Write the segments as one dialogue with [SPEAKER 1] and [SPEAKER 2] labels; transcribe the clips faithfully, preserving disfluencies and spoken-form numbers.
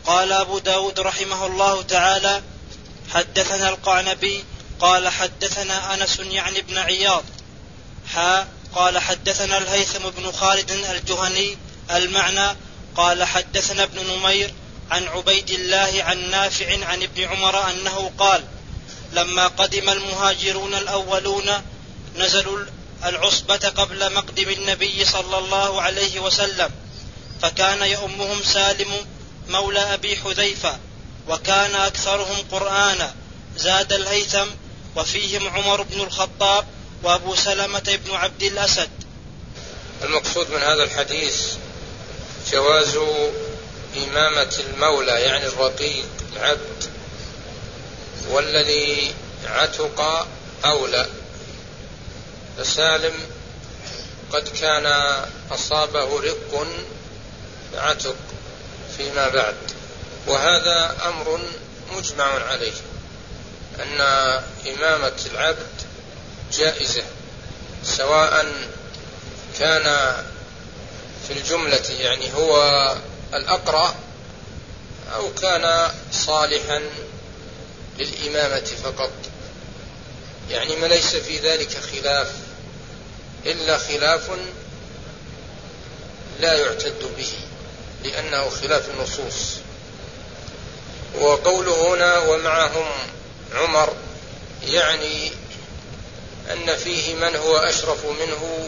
[SPEAKER 1] قال أبو داود رحمه الله تعالى: حدثنا القعنبي قال حدثنا أنس يعني ابن عياض حا قال حدثنا الهيثم بن خالد الجهني المعنى قال حدثنا ابن نمير عن عبيد الله عن نافع عن ابن عمر أنه قال: لما قدم المهاجرون الأولون نزلوا العصبة قبل مقدم النبي صلى الله عليه وسلم، فكان يؤمهم سالم مولى أبي حذيفة، وكان أكثرهم قرآنا، زاد الهيثم، وفيهم عمر بن الخطاب وأبو سلمة بن عبد الأسد.
[SPEAKER 2] المقصود من هذا الحديث جواز إمامة المولى يعني الرقيق العبد، والذي عتق أولى. فسالم قد كان أصابه رق فعتق فيما بعد، وهذا أمر مجمع عليه أن إمامة العبد جائزة، سواء كان في الجملة يعني هو الأقرأ أو كان صالحا للإمامة فقط، يعني ما ليس في ذلك خلاف إلا خلاف لا يعتد به لأنه خلاف النصوص. وقوله هنا ومعهم عمر يعني أن فيه من هو أشرف منه،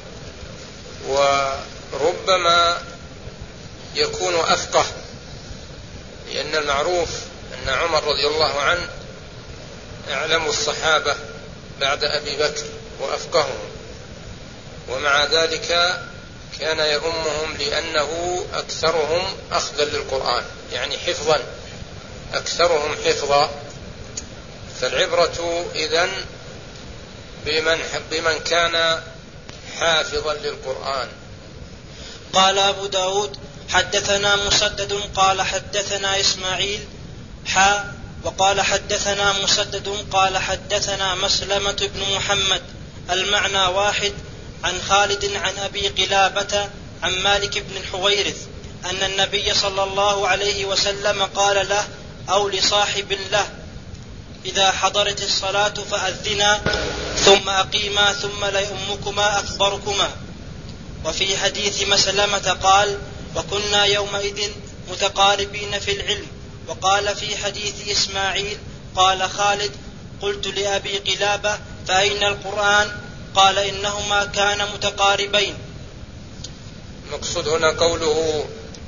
[SPEAKER 2] وربما يكون أفقه، لأن المعروف أن عمر رضي الله عنه أعلم الصحابة بعد أبي بكر وأفقههم، ومع ذلك كان يؤمهم لأنه أكثرهم أخذا للقرآن يعني حفظا، أكثرهم حفظا. فالعبرة إذن بمن, بمن كان حافظا للقرآن.
[SPEAKER 1] قال أبو داود حدثنا مسدد قال حدثنا إسماعيل حا وقال حدثنا مسدد قال حدثنا مسلمة بن محمد المعنى واحد عن خالد عن أبي قلابة عن مالك بن الحويرث أن النبي صلى الله عليه وسلم قال له أو لصاحب له: إذا حضرت الصلاة فأذنا ثم أقيما ثم ليؤمكما أكبركما. وفي حديث مسلمة قال: وكنا يومئذ متقاربين في العلم. وقال في حديث إسماعيل قال خالد: قلت لأبي قلابة: فأين القرآن؟ قال: إنهما كان متقاربين.
[SPEAKER 2] المقصود هنا قوله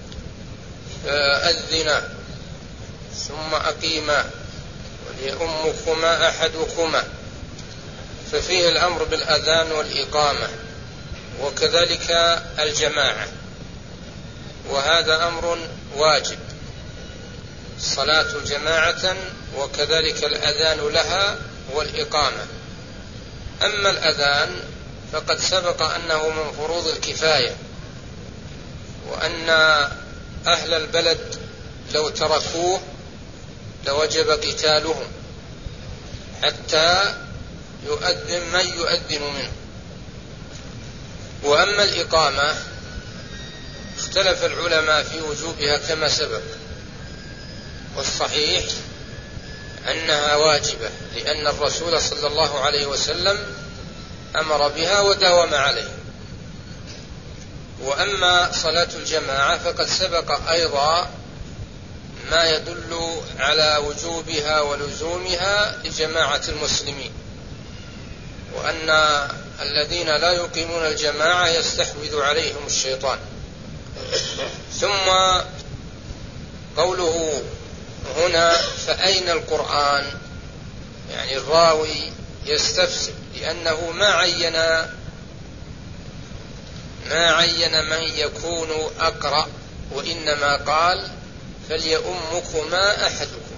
[SPEAKER 2] فأذنا ثم أقيما وليؤمكما أحدكما، ففيه الأمر بالأذان والإقامة، وكذلك الجماعة، وهذا أمر واجب، الصلاة جماعة وكذلك الأذان لها والإقامة. أما الأذان فقد سبق أنه من فروض الكفاية، وأن أهل البلد لو تركوه لوجب قتالهم حتى يؤذن من يؤذن منه. وأما الإقامة اختلف العلماء في وجوبها كما سبق، والصحيح أنها واجبة، لأن الرسول صلى الله عليه وسلم أمر بها وداوم عليه. وأما صلاة الجماعة فقد سبق أيضا ما يدل على وجوبها ولزومها لجماعة المسلمين، وأن الذين لا يقيمون الجماعة يستحوذ عليهم الشيطان. ثم قوله هنا فأين القرآن، يعني الراوي يستفسر، لأنه ما عين ما عين من يكون أقرأ، وإنما قال فليؤمكما أحدكم.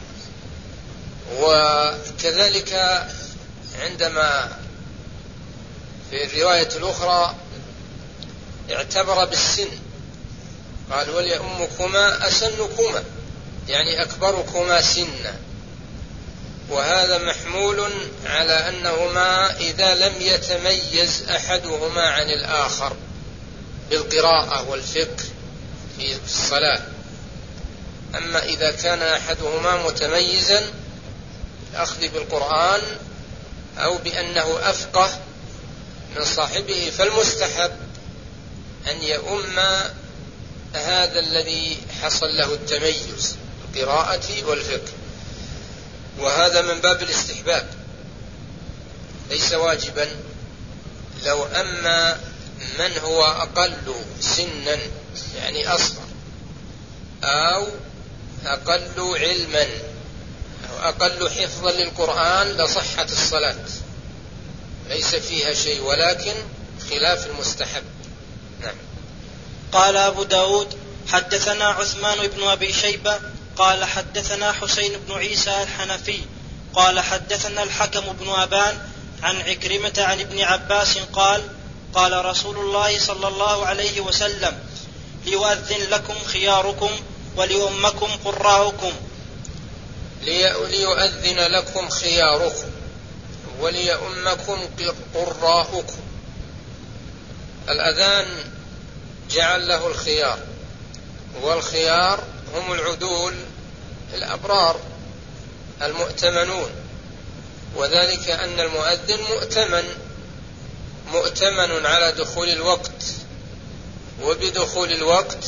[SPEAKER 2] وكذلك عندما في الرواية الأخرى اعتبر بالسن، قال وليؤمكما أسنكما يعني أكبركما سنا، وهذا محمول على أنهما إذا لم يتميز أحدهما عن الآخر بالقراءة والفقه في الصلاة، أما إذا كان أحدهما متميزا الأخذ بالقرآن أو بأنه أفقه من صاحبه، فالمستحب أن يؤم هذا الذي حصل له التميز القراءة والفقه، وهذا من باب الاستحباب ليس واجبا. لو أما من هو أقل سنا يعني أصغر أو أقل علما أو أقل حفظا للقرآن لصحت الصلاة، ليس فيها شيء، ولكن خلاف المستحب. نعم.
[SPEAKER 1] قال أبو داود حدثنا عثمان بن أبي شيبة قال حدثنا حسين بن عيسى الحنفي قال حدثنا الحكم بن أبان عن عكرمة عن ابن عباس قال قال رسول الله صلى الله عليه وسلم ليؤذن لكم خياركم وليؤمكم قراءكم.
[SPEAKER 2] ليؤذن لكم خياركم وليؤمكم قراءكم. الأذان جعل له الخيار، والخيار هم العدول الأبرار المؤتمنون، وذلك أن المؤذن مؤتمن مؤتمن على دخول الوقت، وبدخول الوقت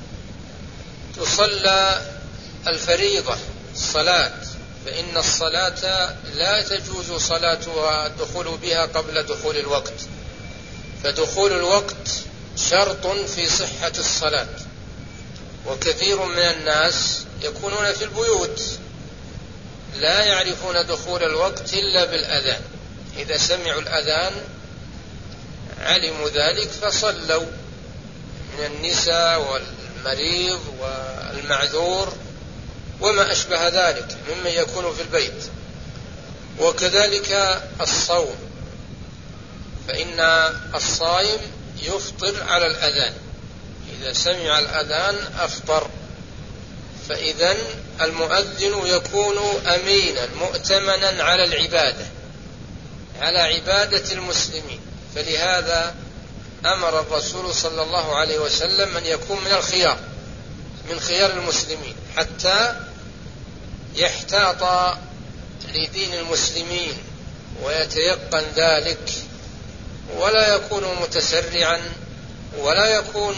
[SPEAKER 2] تصلى الفريضة الصلاة، فإن الصلاة لا تجوز صلاتها الدخول بها قبل دخول الوقت، فدخول الوقت شرط في صحة الصلاة. وكثير من الناس يكونون في البيوت لا يعرفون دخول الوقت إلا بالأذان، إذا سمعوا الأذان علموا ذلك فصلوا، من النساء والمريض والمعذور وما أشبه ذلك ممن يكون في البيت. وكذلك الصوم، فإن الصائم يفطر على الأذان، إذا سمع الأذان أفطر. فإذن المؤذن يكون أمينا مؤتمنا على العبادة، على عبادة المسلمين، فلهذا أمر الرسول صلى الله عليه وسلم أن يكون من الخيار من خيار المسلمين حتى يحتاط لدين المسلمين ويتيقن ذلك، ولا يكون متسرعا ولا يكون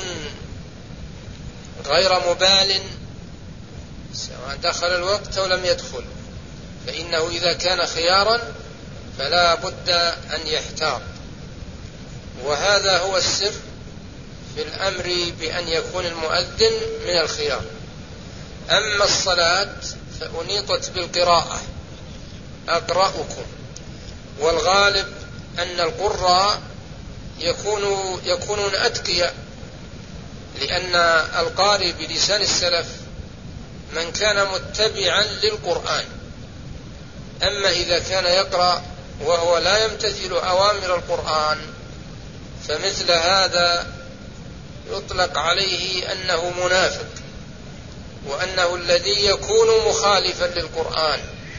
[SPEAKER 2] غير مبال سواء دخل الوقت أو لم يدخل، فإنه إذا كان خيارا فلا بد أن يحتاط. وهذا هو السر في الأمر بأن يكون المؤذن من الخيار. أما الصلاة فأنيطت بالقراءة أقرأكم، والغالب أن القراء يكونوا يكونون أتقياء، لأن القارئ بلسان السلف من كان متبعا للقرآن. أما إذا كان يقرأ وهو لا يمتثل أوامر القرآن فمثل هذا يطلق عليه أنه منافق، وأنه الذي يكون مخالفا للقرآن.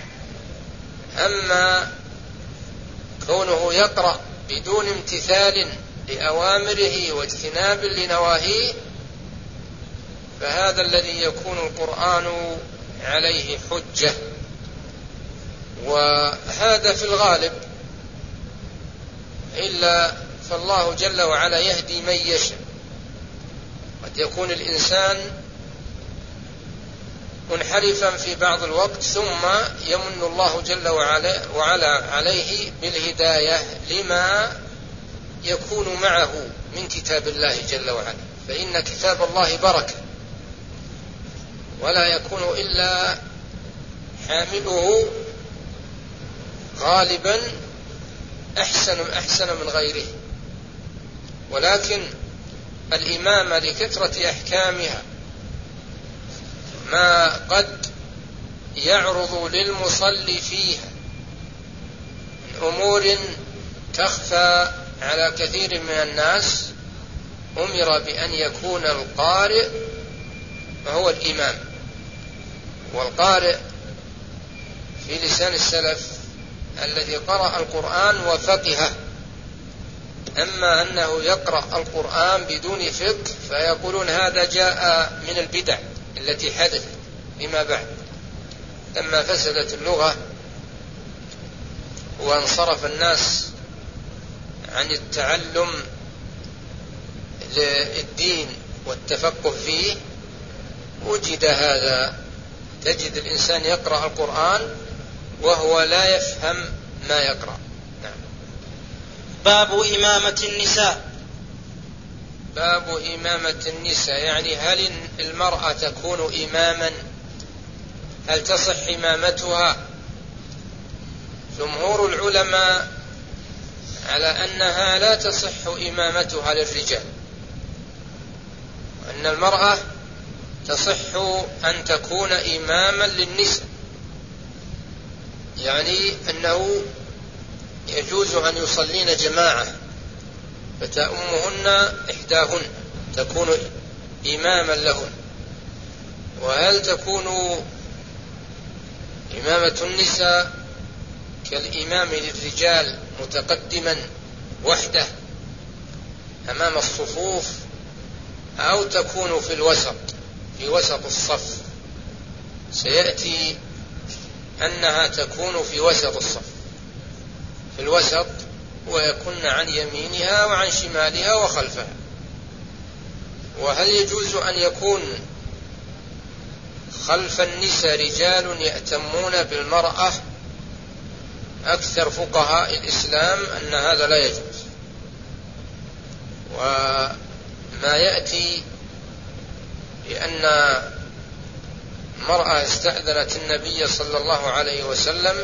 [SPEAKER 2] أما كونه يقرأ بدون امتثال لأوامره واجتناب لنواهيه فهذا الذي يكون القرآن عليه حجة. وهذا في الغالب، إلا فالله جل وعلا يهدي من يشاء. قد يكون الإنسان منحرفا في بعض الوقت ثم يمن الله جل وعلا, وعلا عليه بالهداية لما يكون معه من كتاب الله جل وعلا، فإن كتاب الله بركة ولا يكون إلا حامله غالبا أحسن أحسن من غيره. ولكن الإمامة لكثرة أحكامها ما قد يعرض للمصلي فيها من أمور تخفى على كثير من الناس، أمر بأن يكون القارئ هو الإمام. والقارئ في لسان السلف الذي قرأ القرآن وفقهه. أما أنه يقرأ القرآن بدون فقه فيقولون هذا جاء من البدع التي حدثت، فيما بعد لما فسدت اللغة وانصرف الناس عن التعلم للدين والتفقه فيه وجد هذا. تجد الإنسان يقرأ القرآن وهو لا يفهم ما يقرأ. نعم.
[SPEAKER 1] باب إمامة النساء.
[SPEAKER 2] باب إمامة النساء يعني هل المرأة تكون إماما؟ هل تصح إمامتها؟ جمهور العلماء على أنها لا تصح إمامتها للرجال، وأن المرأة تصح أن تكون إماما للنساء، يعني أنه يجوز أن يصلين جماعة فتأمهن إحداهن تكون إماما لهن. وهل تكون إمامة النساء كالإمام للرجال متقدما وحده أمام الصفوف، أو تكون في الوسط في وسط الصف؟ سيأتي أنها تكون في وسط الصف، في الوسط، ويكون عن يمينها وعن شمالها وخلفها. وهل يجوز أن يكون خلف النساء رجال يأتمون بالمرأة؟ أكثر فقهاء الإسلام أن هذا لا يجوز. وما يأتي بأن مرأة استأذنت النبي صلى الله عليه وسلم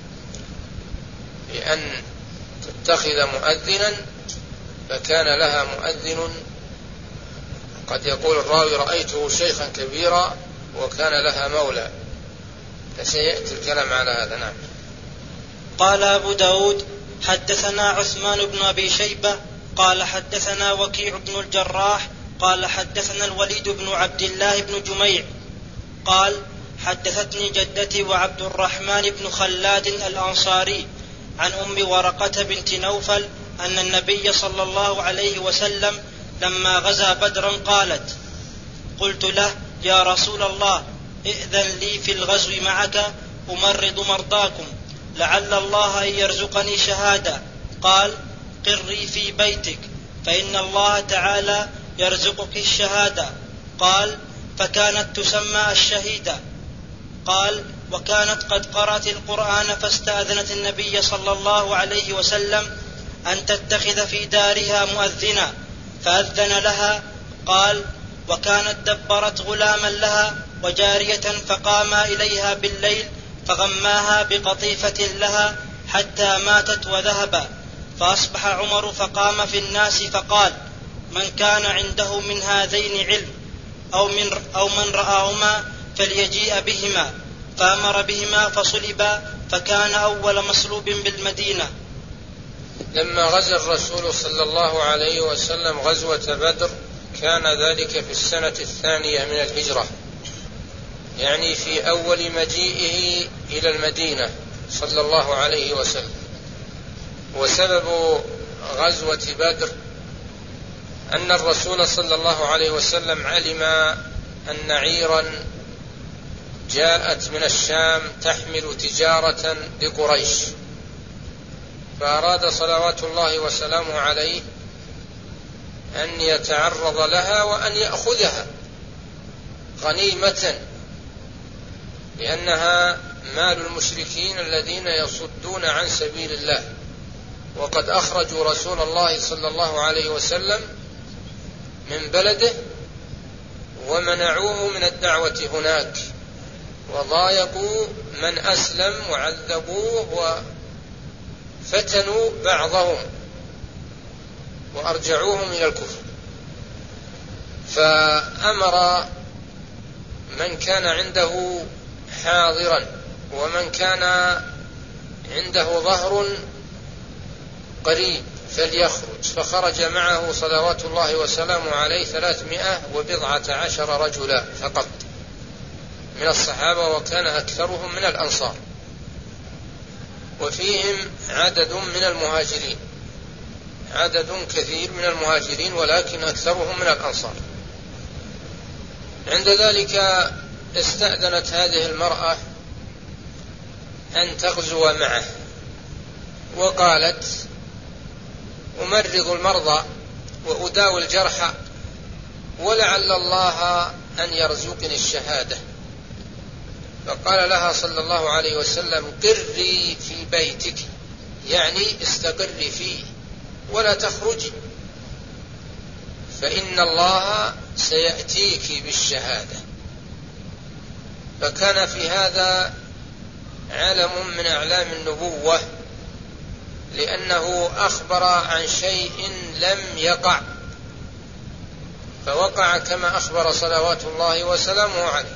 [SPEAKER 2] بأن تتخذ مؤذنا، فكان لها مؤذن، قد يقول الراوي رأيته شيخا كبيرا وكان لها مولى، فسيأتي الكلام على هذا. نعم.
[SPEAKER 1] قال أبو داود حدثنا عثمان بن أبي شيبة قال حدثنا وكيع بن الجراح قال حدثنا الوليد بن عبد الله بن جميع قال حدثتني جدتي وعبد الرحمن بن خلاد الأنصاري عن أم ورقة بنت نوفل أن النبي صلى الله عليه وسلم لما غزا بدرا قالت: قلت له: يا رسول الله، ائذن لي في الغزو معك أمرض مرضاكم، لعل الله أن يرزقني شهادة. قال: قري في بيتك فإن الله تعالى يرزقك الشهادة. قال: فكانت تسمى الشهيدة. قال: وكانت قد قرأت القرآن فاستأذنت النبي صلى الله عليه وسلم أن تتخذ في دارها مؤذنا فأذن لها. قال: وكانت دبرت غلاما لها وجارية فقاما إليها بالليل فغماها بقطيفة لها حتى ماتت وذهبا. فأصبح عمر فقام في الناس فقال: من كان عنده من هذين علم أو من, أو من رآهما فليجيء بهما. فأمر بهما فصلبا، فكان أول مصلوب بالمدينة.
[SPEAKER 2] لما غزا الرسول صلى الله عليه وسلم غزوة بدر كان ذلك في السنة الثانية من الهجرة، يعني في أول مجيئه إلى المدينة صلى الله عليه وسلم. وسبب غزوة بدر أن الرسول صلى الله عليه وسلم علم أن عيرا جاءت من الشام تحمل تجارة لقريش، فأراد صلوات الله وسلامه عليه أن يتعرض لها وأن يأخذها غنيمة، لأنها مال المشركين الذين يصدون عن سبيل الله، وقد أخرجوا رسول الله صلى الله عليه وسلم من بلده ومنعوه من الدعوة هناك، وضايقوا من أسلم وعذبوه وفتنوا بعضهم وأرجعوهم إلى الكفر. فأمر من كان عنده حاضرا ومن كان عنده ظهر قريب فليخرج، فخرج معه صلوات الله وسلامه عليه ثلاثمائة وبضعة عشر رجلا فقط من الصحابة، وكان أكثرهم من الأنصار، وفيهم عدد من المهاجرين، عدد كثير من المهاجرين ولكن أكثرهم من الأنصار. عند ذلك استأذنت هذه المرأة أن تغزو معه، وقالت: أمرض المرضى وأداوي الجرحى، ولعل الله أن يرزقني الشهادة. فقال لها صلى الله عليه وسلم: قري في بيتك، يعني استقري فيه ولا تخرجي، فإن الله سيأتيك بالشهادة. فكان في هذا علم من أعلام النبوة، لأنه أخبر عن شيء لم يقع، فوقع كما أخبر صلوات الله وسلامه عليه.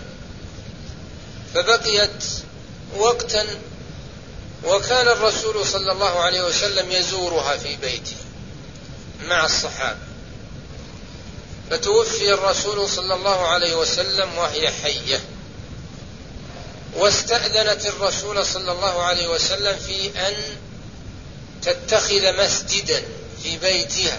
[SPEAKER 2] فبقيت وقتا، وكان الرسول صلى الله عليه وسلم يزورها في بيته مع الصحابة، فتوفي الرسول صلى الله عليه وسلم وهي حية، واستأذنت الرسول صلى الله عليه وسلم في أن تتخذ مسجدا في بيتها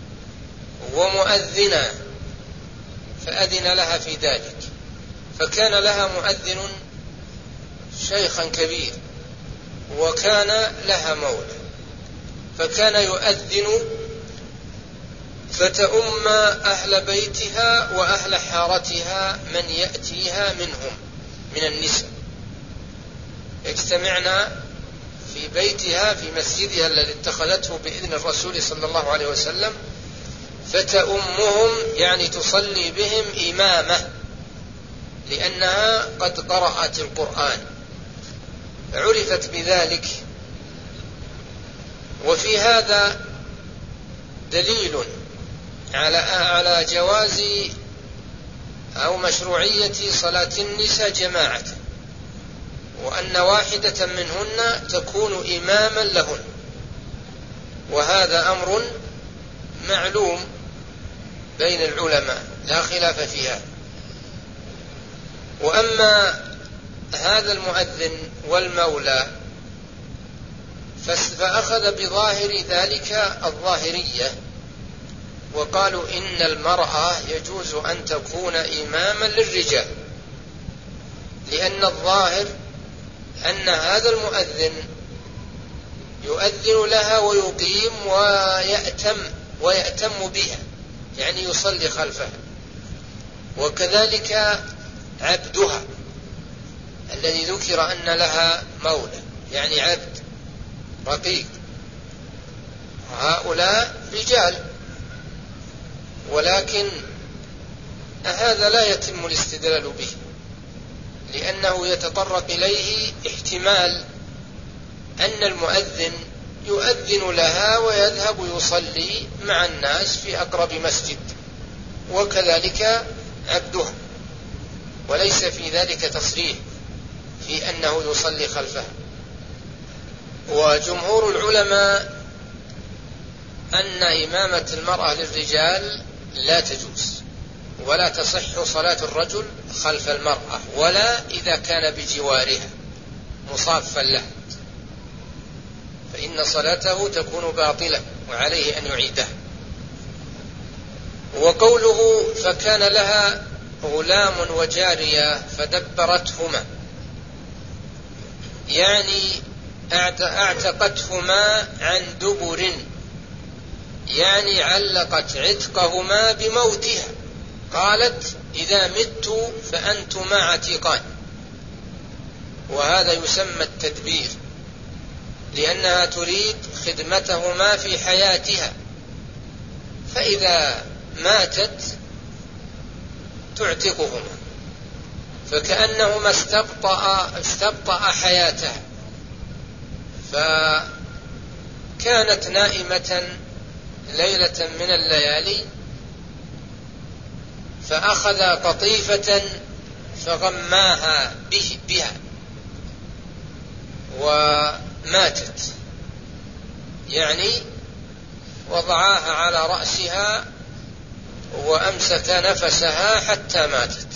[SPEAKER 2] ومؤذنا، فأذن لها في ذلك. فكان لها مؤذن شيخا كبير، وكان لها مولى، فكان يؤذن فتؤم أهل بيتها وأهل حارتها من يأتيها منهم من النساء، اجتمعنا في بيتها في مسجدها الذي اتخذته بإذن الرسول صلى الله عليه وسلم، فتؤمهم يعني تصلي بهم إمامة، لأنها قد قرأت القرآن، عرفت بذلك. وفي هذا دليل على على جواز أو مشروعية صلاة النساء جماعة، وأن واحدة منهن تكون إماما لهن، وهذا أمر معلوم بين العلماء لا خلاف فيها. وأما هذا المؤذن والمولى فأخذ بظاهر ذلك الظاهرية، وقالوا إن المرأة يجوز أن تكون إماما للرجال، لأن الظاهر أن هذا المؤذن يؤذن لها ويقيم ويأتم ويأتم بها، يعني يصلي خلفها. وكذلك عبدها الذي ذكر أن لها مولى، يعني عبد رقيق، هؤلاء رجال، ولكن هذا لا يتم الاستدلال به، لأنه يتطرق إليه احتمال أن المؤذن يؤذن لها ويذهب يصلي مع الناس في أقرب مسجد، وكذلك عبدها، وليس في ذلك تصريح في أنه يصلي خلفها. وجمهور العلماء أن إمامة المرأة للرجال لا تجوز، ولا تصح صلاة الرجل خلف المرأة، ولا إذا كان بجوارها مصافا له، فإن صلاته تكون باطلة وعليه أن يعيدها. وقوله فكان لها غلام وجارية فدبرتهما، يعني اعتقتهما عن دبر، يعني علقت عتقهما بموتها، قالت إذا مت فأنتما عتيقان. وهذا يسمى التدبير، لأنها تريد خدمتهما في حياتها، فإذا ماتت تعتقهما، فكأنهما استبطأ, استبطأ حياتها. فكانت نائمة ليلة من الليالي، فأخذ قطيفة فغماها به بها وماتت، يعني وضعاها على رأسها وأمسك نفسها حتى ماتت،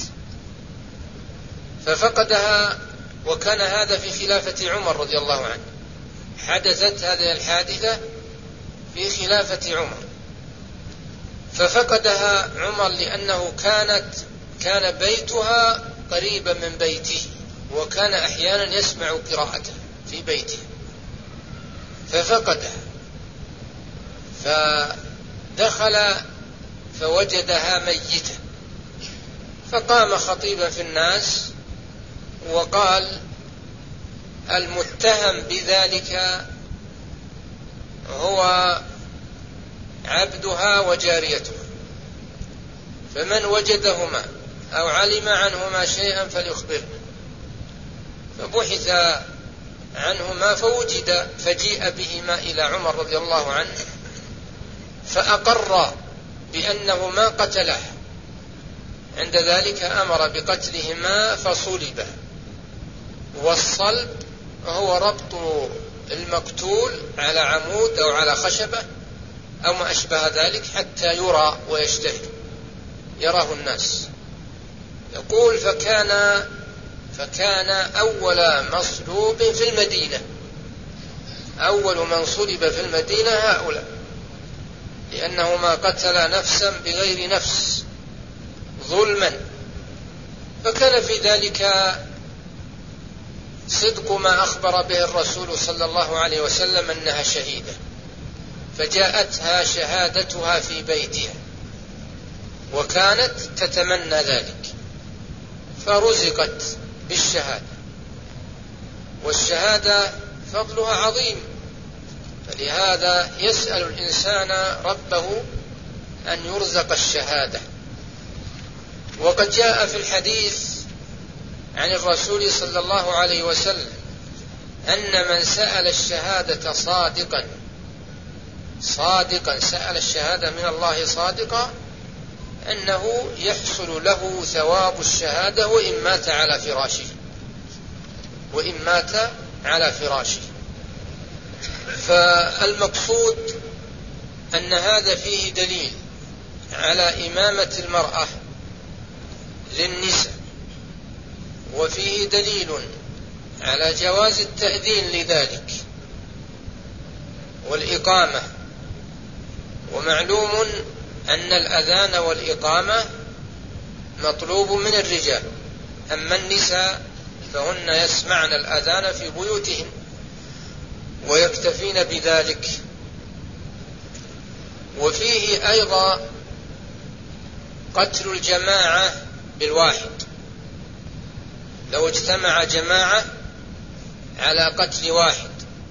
[SPEAKER 2] ففقدها. وكان هذا في خلافة عمر رضي الله عنه، حدثت هذه الحادثة في خلافة عمر، ففقدها عمر لأنه كانت كان بيتها قريبا من بيته، وكان أحيانا يسمع قراءته في بيته ففقدها، فدخل فوجدها ميتة، فقام خطيبا في الناس وقال: المتهم بذلك هو عبدها وجاريتها، فمن وجدهما أو علم عنهما شيئا فليخبرنا. فبحث عنهما فوجد، فجيء بهما إلى عمر رضي الله عنه فأقر بأنه ما قتله. عند ذلك أمر بقتلهما فصلبا، والصلب هو ربط المقتول على عمود أو على خشبة أو ما أشبه ذلك حتى يرى ويشتهر، يراه الناس. يقول: فكان فكان أول مصلوب في المدينة، أول من صلب في المدينة هؤلاء، لأنه ما قتل نفسا بغير نفس ظلما. فكان في ذلك صدق ما أخبر به الرسول صلى الله عليه وسلم أنها شهيدة، فجاءتها شهادتها في بيتها، وكانت تتمنى ذلك، فرزقت بالشهادة، والشهادة فضلها عظيم، فلهذا يسأل الإنسان ربه أن يرزق الشهادة. وقد جاء في الحديث عن الرسول صلى الله عليه وسلم أن من سأل الشهادة صادقا صادقا سأل الشهادة من الله صادقا أنه يحصل له ثواب الشهادة وإن مات على فراشه وإن مات على فراشه. فالمقصود أن هذا فيه دليل على إمامة المرأة للنساء، وفيه دليل على جواز التأذين لذلك والإقامة. ومعلوم أن الأذان والإقامة مطلوب من الرجال، أما النساء فهن يسمعن الأذان في بيوتهن ويكتفين بذلك. وفيه أيضا قتل الجماعة بالواحد، لو اجتمع جماعة على قتل واحد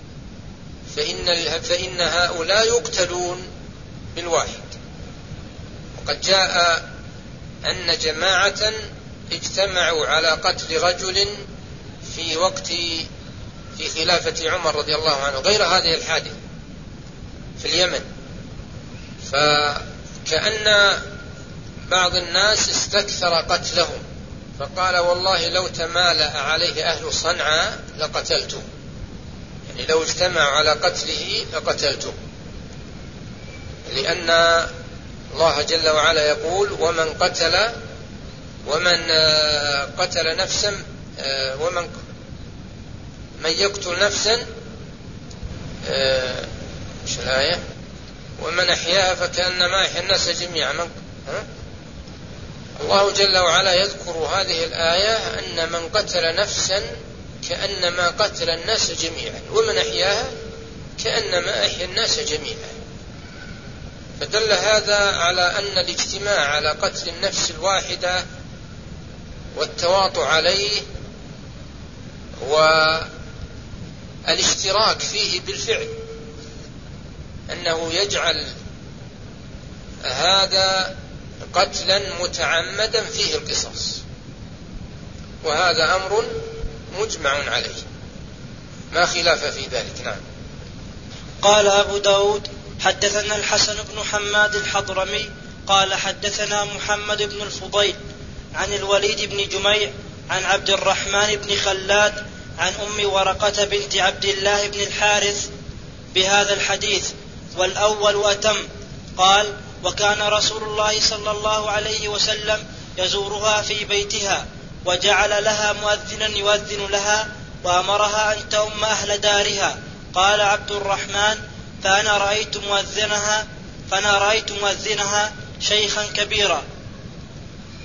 [SPEAKER 2] فإن, فإن هؤلاء يقتلون بالواحد. وقد جاء أن جماعة اجتمعوا على قتل رجل في وقت في خلافة عمر رضي الله عنه، غير هذه الحادثة في اليمن. فكأن بعض الناس استكثر قتلهم، فقال: والله لو تمالأ عليه أهل صنعاء لقتلته، يعني لو اجتمعوا على قتله لقتلته، لأن الله جل وعلا يقول: ومن قتل ومن قتل نفسا ومن من يقتل نفسا ايش الآية؟ ومن أحياها فكأنما أحيا الناس جميعا. من الله جل وعلا يذكر هذه الآية أن من قتل نفسا كأنما قتل الناس جميعا، ومن أحياها كأنما أحيا الناس جميعا. فدل هذا على أن الاجتماع على قتل النفس الواحدة والتواطؤ عليه والاشتراك فيه بالفعل أنه يجعل هذا قتلا متعمدا فيه القصاص، وهذا أمر مجمع عليه ما خلاف في ذلك. نعم.
[SPEAKER 1] قال أبو داود: حدثنا الحسن بن حماد الحضرمي قال حدثنا محمد بن الفضيل عن الوليد بن جميع عن عبد الرحمن بن خلاد عن أم ورقة بنت عبد الله بن الحارث بهذا الحديث، والأول أتم. قال: وكان رسول الله صلى الله عليه وسلم يزورها في بيتها، وجعل لها مؤذنا يؤذن لها، وأمرها أن تؤم أهل دارها. قال عبد الرحمن: فأنا رأيت مؤذنها فأنا رأيت مؤذنها شيخا كبيرا.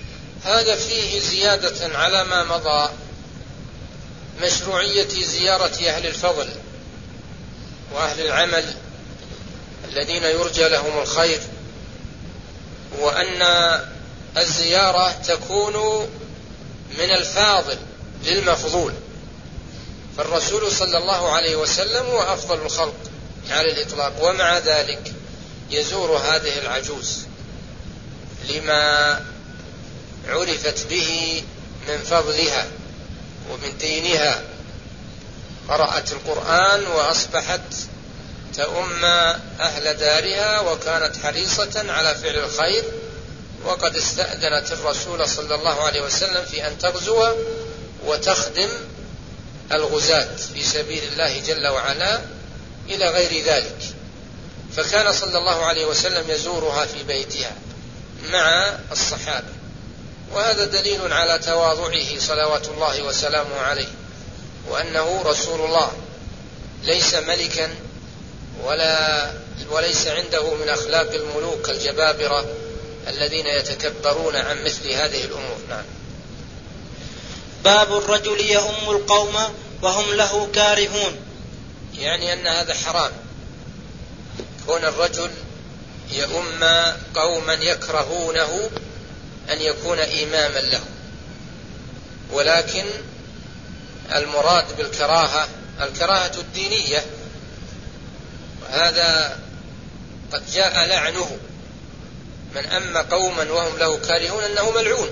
[SPEAKER 2] هذا فيه زيادة على ما مضى، مشروعية زيارة أهل الفضل وأهل العمل الذين يرجى لهم الخير، وأن الزيارة تكون من الفاضل للمفضول، فالرسول صلى الله عليه وسلم هو أفضل الخلق على الإطلاق، ومع ذلك يزور هذه العجوز لما عرفت به من فضلها ومن دينها، قرأت القرآن وأصبحت تؤم أهل دارها، وكانت حريصة على فعل الخير، وقد استأذنت الرسول صلى الله عليه وسلم في أن تغزو وتخدم الغزاة في سبيل الله جل وعلا إلى غير ذلك، فكان صلى الله عليه وسلم يزورها في بيتها مع الصحابة، وهذا دليل على تواضعه صلوات الله وسلامه عليه، وأنه رسول الله ليس ملكا ولا وليس عنده من أخلاق الملوك الجبابرة الذين يتكبرون عن مثل هذه الأمور. نعم.
[SPEAKER 1] باب الرجل يؤم القوم وهم له كارهون،
[SPEAKER 2] يعني أن هذا حرام، كون الرجل يؤم قوما يكرهونه أن يكون إماما له، ولكن المراد بالكراهة الكراهة الدينية، وهذا قد جاء لعنه، من أم قوما وهم له كارهون أنه ملعون.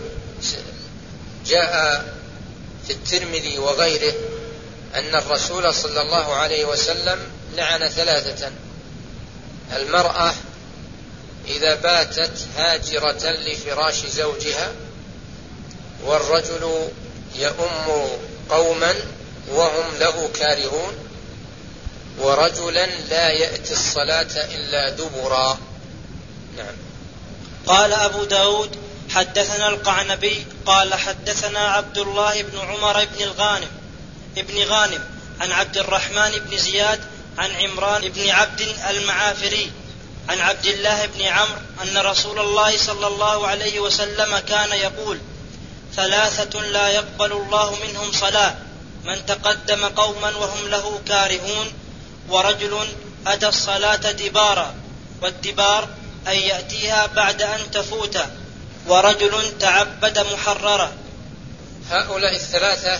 [SPEAKER 2] جاء في الترمذي وغيره أن الرسول صلى الله عليه وسلم لعن ثلاثة: المرأة إذا باتت هاجرة لفراش زوجها، والرجل يؤم قوما وهم له كارهون، ورجلا لا يأتي الصلاة إلا دبرا. نعم.
[SPEAKER 1] قال أبو داود حدثنا القعنبي قال حدثنا عبد الله بن عمر بن الغانم ابن غانم عن عبد الرحمن بن زياد عن عمران بن عبد المعافري عن عبد الله بن عمرو أن رسول الله صلى الله عليه وسلم كان يقول: ثلاثة لا يقبل الله منهم صلاة: من تقدم قوما وهم له كارهون، ورجل أتى الصلاة دبارا، والدبار أن يأتيها بعد أن تفوت، ورجل تعبد محررا.
[SPEAKER 2] هؤلاء الثلاثة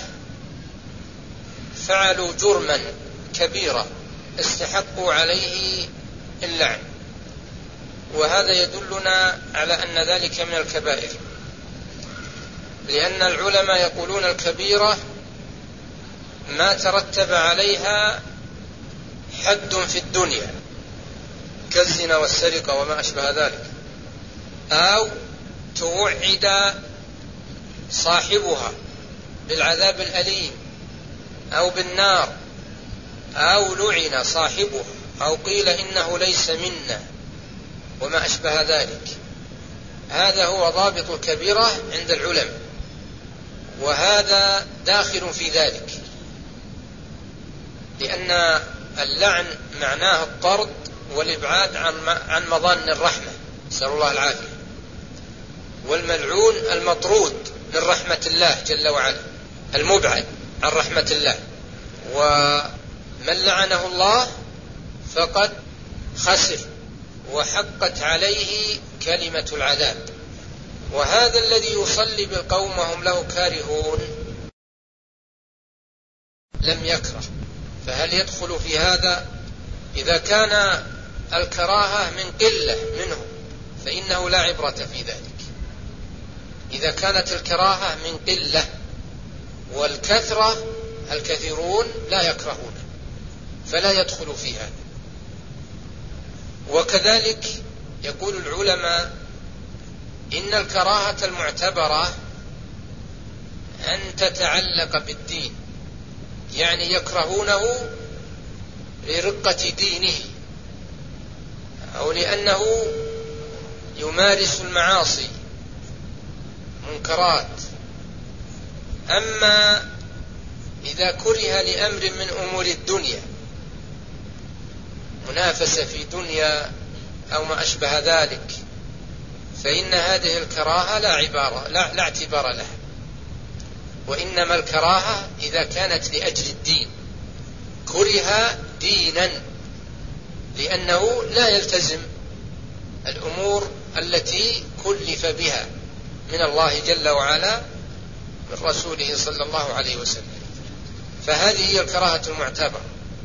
[SPEAKER 2] فعلوا جرما كبيرا استحقوا عليه اللعن، وهذا يدلنا على أن ذلك من الكبائر، لأن العلماء يقولون الكبيرة ما ترتب عليها حد في الدنيا كالزنا والسرقة وما أشبه ذلك، أو توعد صاحبها بالعذاب الأليم أو بالنار، أو لعن صاحبها، أو قيل إنه ليس منا وما أشبه ذلك. هذا هو ضابط الكبيرة عند العلماء، وهذا داخل في ذلك، لأن اللعن معناه الطرد والإبعاد عن مظان الرحمة، نسأل الله العافية، والملعون المطرود من رحمة الله جل وعلا، المبعد عن رحمة الله، ومن لعنه الله فقد خسر وحقت عليه كلمة العذاب. وهذا الذي يصلي بالقوم وهم له كارهون لم يكره، فهل يدخل في هذا؟ إذا كان الكراهة من قلة منه فإنه لا عبرة في ذلك. إذا كانت الكراهة من قلة والكثرة الكثيرون لا يكرهون فلا يدخل في هذا. وكذلك يقول العلماء إن الكراهة المعتبرة أن تتعلق بالدين، يعني يكرهونه لرقة دينه أو لأنه يمارس المعاصي منكرات. أما إذا كره لأمر من أمور الدنيا، منافسة في دنيا أو ما أشبه ذلك، فإن هذه الكراهة لا عبارة لا, لا اعتبار لها، وإنما الكراهة إذا كانت لأجل الدين، كره دينا لأنه لا يلتزم الأمور التي كلف بها من الله جل وعلا من رسوله صلى الله عليه وسلم، فهذه هي الكراهة المعتبرة.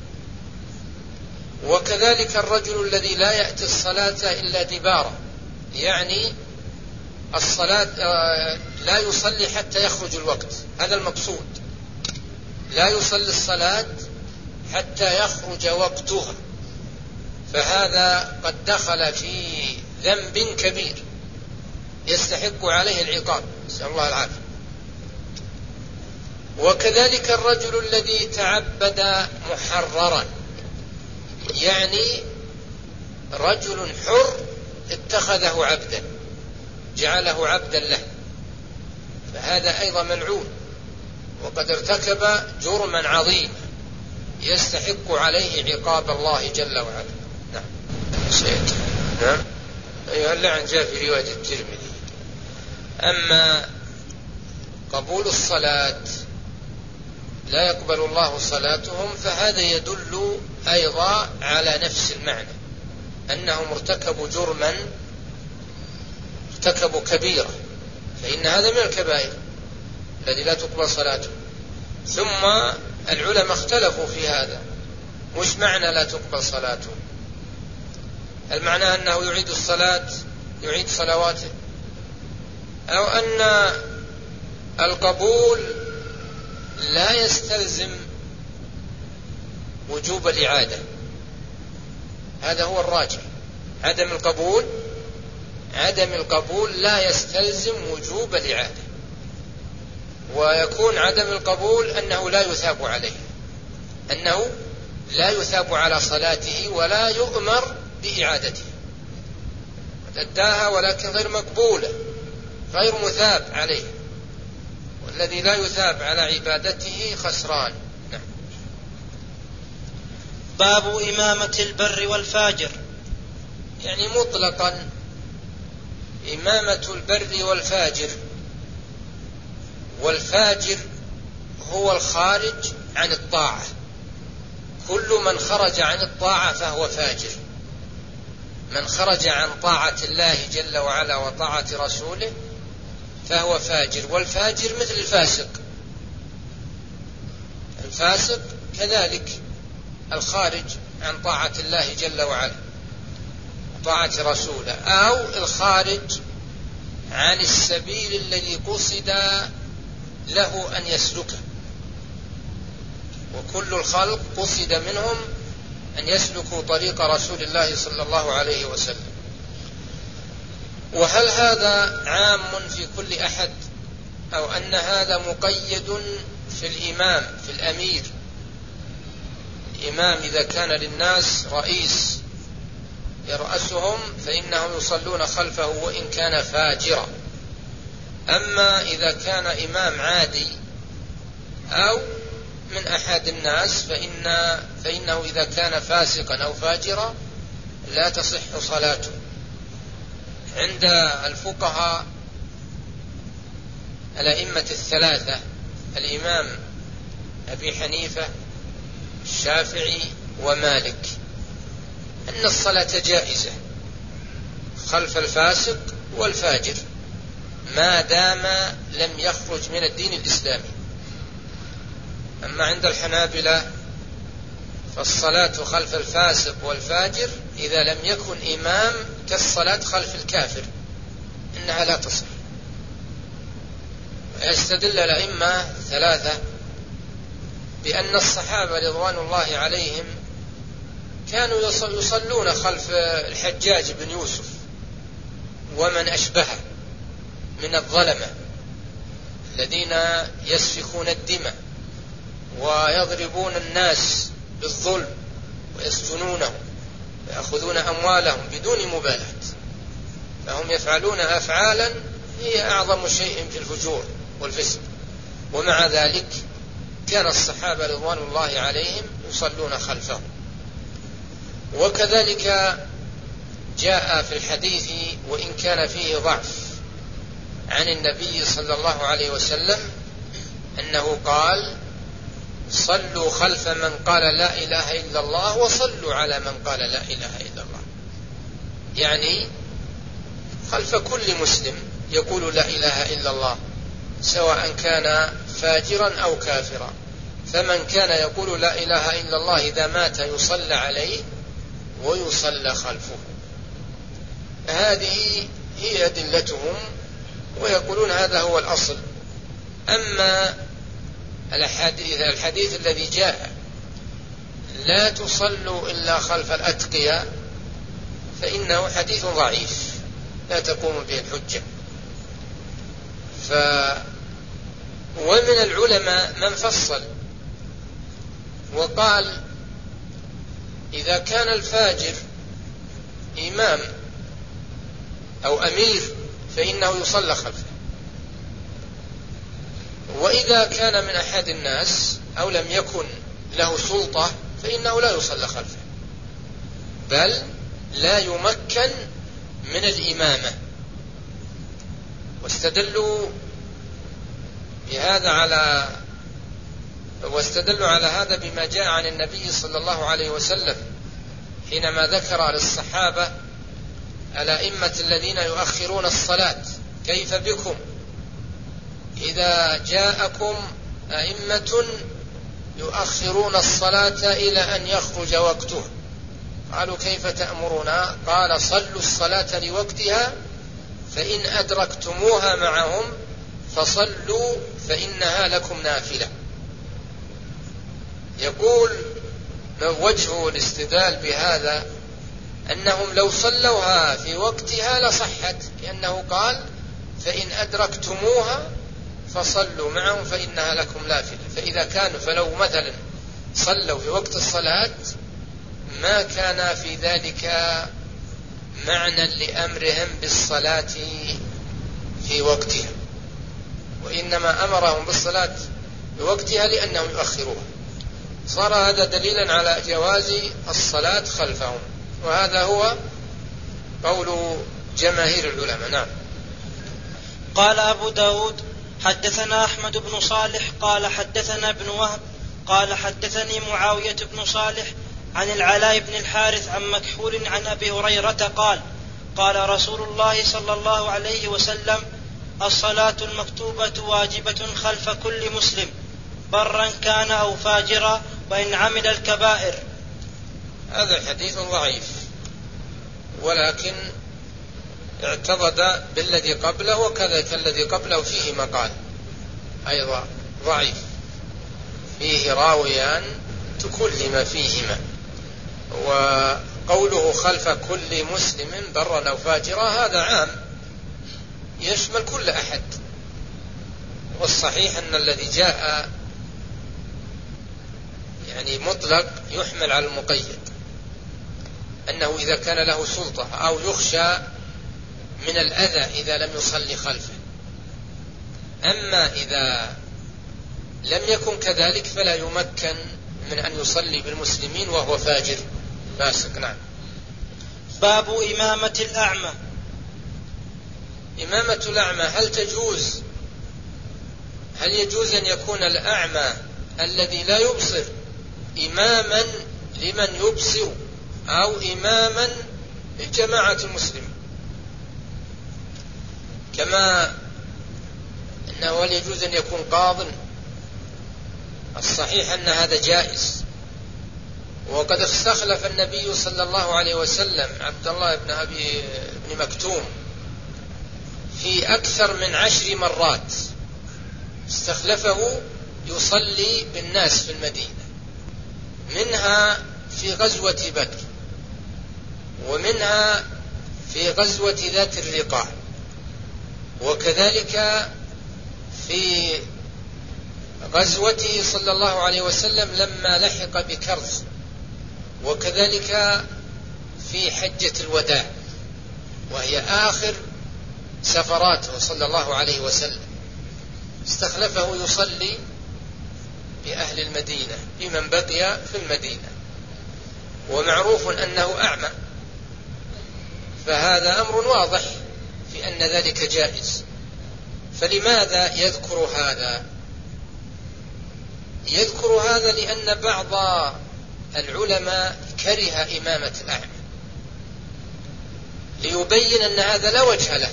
[SPEAKER 2] وكذلك الرجل الذي لا يأتي الصلاة إلا دبارا، يعني الصلاة لا يصلي حتى يخرج الوقت، هذا المقصود، لا يصلي الصلاة حتى يخرج وقتها، فهذا قد دخل في ذنب كبير يستحق عليه العقاب، نسأل الله العافية. وكذلك الرجل الذي تعبد محررا، يعني رجل حر اتخذه عبدا، جعله عبدا له، فهذا أيضا ملعون، وقد ارتكب جرما عظيما يستحق عليه عقاب الله جل وعلا. نعم. نعم. أيها اللعن جاء في رواية الترمذي. أما قبول الصلاة لا يقبل الله صلاتهم، فهذا يدل أيضا على نفس المعنى، أنهم ارتكبوا جرما، ارتكبوا كبيرة، فإن هذا من الكبائر الذي لا تقبل صلاته. ثم العلماء اختلفوا في هذا، وش معنى لا تقبل صلاته؟ المعنى أنه يعيد الصلاة، يعيد صلواته، أو أن القبول لا يستلزم وجوب الإعادة، هذا هو الراجح. عدم القبول عدم القبول لا يستلزم وجوب الإعادة، ويكون عدم القبول أنه لا يثاب عليه، أنه لا يثاب على صلاته ولا يؤمر بإعادته، أداها ولكن غير مقبولة، غير مثاب عليه، والذي لا يثاب على عبادته خسران. نعم.
[SPEAKER 1] باب إمامة البر والفاجر،
[SPEAKER 2] يعني مطلقا إمامة البر والفاجر، والفاجر هو الخارج عن الطاعة، كل من خرج عن الطاعة فهو فاجر، من خرج عن طاعة الله جل وعلا وطاعة رسوله فهو فاجر. والفاجر مثل الفاسق، الفاسق كذلك الخارج عن طاعة الله جل وعلا وطاعة رسوله، أو الخارج عن السبيل الذي قصد له أن يسلكه، وكل الخلق قصد منهم أن يسلكوا طريق رسول الله صلى الله عليه وسلم. وهل هذا عام في كل أحد، أو أن هذا مقيد في الإمام، في الأمير؟ الإمام إذا كان للناس رئيس يرأسهم فإنهم يصلون خلفه وإن كان فاجرا، أما إذا كان إمام عادي أو من أحد الناس فإن فإنه إذا كان فاسقا أو فاجرا لا تصح صلاته. عند الفقهاء الأئمة الثلاثة، الإمام أبي حنيفة الشافعي ومالك، أن الصلاة جائزة خلف الفاسق والفاجر ما دام لم يخرج من الدين الإسلامي. أما عند الحنابلة فالصلاة خلف الفاسق والفاجر إذا لم يكن إمام كالصلاة خلف الكافر إنها لا تصح. يستدل الأئمة ثلاثة بأن الصحابة رضوان الله عليهم كانوا يصلون خلف الحجاج بن يوسف ومن أشبهه من الظلمة الذين يسفكون الدماء ويضربون الناس بالظلم ويسجنونهم ويأخذون أموالهم بدون مبالاة، فهم يفعلون أفعالا هي أعظم شيء في الفجور والفسق، ومع ذلك كان الصحابة رضوان الله عليهم يصلون خلفهم. وكذلك جاء في الحديث وإن كان فيه ضعف عن النبي صلى الله عليه وسلم أنه قال: صلوا خلف من قال لا إله إلا الله وصلوا على من قال لا إله إلا الله، يعني خلف كل مسلم يقول لا إله إلا الله سواء كان فاجرا أو كافرا، فمن كان يقول لا إله إلا الله إذا مات يصلى عليه ويصلى خلفه. هذه هي أدلتهم ويقولون هذا هو الأصل. أما الحديث, الحديث الذي جاء لا تصلوا إلا خلف الأتقياء فإنه حديث ضعيف لا تقوم به الحجة. ف ومن العلماء من فصل وقال: إذا كان الفاجر إمام أو أمير فإنه يصلى خلفه، وإذا كان من أحد الناس أو لم يكن له سلطة فإنه لا يصلى خلفه، بل لا يمكن من الإمامة. واستدلوا بهذا على واستدلوا على هذا بما جاء عن النبي صلى الله عليه وسلم حينما ذكر للصحابة الأئمة الذين يؤخرون الصلاة: كيف بكم إذا جاءكم أئمة يؤخرون الصلاة إلى أن يخرج وقتها؟ قالوا: كيف تأمرنا؟ قال: صلوا الصلاة لوقتها، فإن أدركتموها معهم فصلوا فإنها لكم نافلة. يقول وجه الاستدلال بهذا أنهم لو صلوها في وقتها لصحت، لأنه قال: فإن أدركتموها فصلوا معهم فإنها لكم نافلة. فإذا كانوا فلو مثلا صلوا في وقت الصلاة ما كان في ذلك معنى لأمرهم بالصلاة في وقتها، وإنما أمرهم بالصلاة في وقتها لأنهم يؤخروها. صار هذا دليلا على جواز الصلاة خلفهم، وهذا هو قول جماهير العلماء. نعم.
[SPEAKER 1] قال أبو داود: حدثنا أحمد بن صالح قال حدثنا ابن وهب قال حدثني معاوية بن صالح عن العلاء بن الحارث عن مكحول عن أبي هريرة قال: قال رسول الله صلى الله عليه وسلم: الصلاة المكتوبة واجبة خلف كل مسلم برا كان أو فاجرا وإن عمل الكبائر.
[SPEAKER 2] هذا حديث ضعيف، ولكن اعتضد بالذي قبله، وكذلك الذي قبله فيه مقال أيضا ضعيف، فيه راويان تكلم فيهما. وقوله خلف كل مسلم برا أو فاجرا هذا عام يشمل كل أحد، والصحيح أن الذي جاء يعني مطلق يحمل على المقيد، أنه إذا كان له سلطة أو يخشى من الأذى إذا لم يصلي خلفه. أما إذا لم يكن كذلك فلا يمكن من أن يصلي بالمسلمين وهو فاجر فاسق. نعم.
[SPEAKER 1] باب إمامة الأعمى.
[SPEAKER 2] إمامة الأعمى هل تجوز؟ هل يجوز أن يكون الأعمى الذي لا يبصر إماما لمن يبصر أو إماما لجماعة المسلمين؟ كما أنه هل يجوز أن يكون قاض؟ الصحيح أن هذا جائز، وقد استخلف النبي صلى الله عليه وسلم عبد الله بن أبي بن مكتوم في أكثر من عشر مرات، استخلفه يصلي بالناس في المدينة، منها في غزوة بدر، ومنها في غزوة ذات الرقاع، وكذلك في غزوته صلى الله عليه وسلم لما لحق بكرز، وكذلك في حجة الوداع وهي آخر سفراته صلى الله عليه وسلم، استخلفه يصلي بأهل المدينة بمن بقي في المدينة، ومعروف أنه أعمى، فهذا أمر واضح في أن ذلك جائز. فلماذا يذكر هذا؟ يذكر هذا لأن بعض العلماء كره إمامة الأعمى، ليبين أن هذا لا وجه له.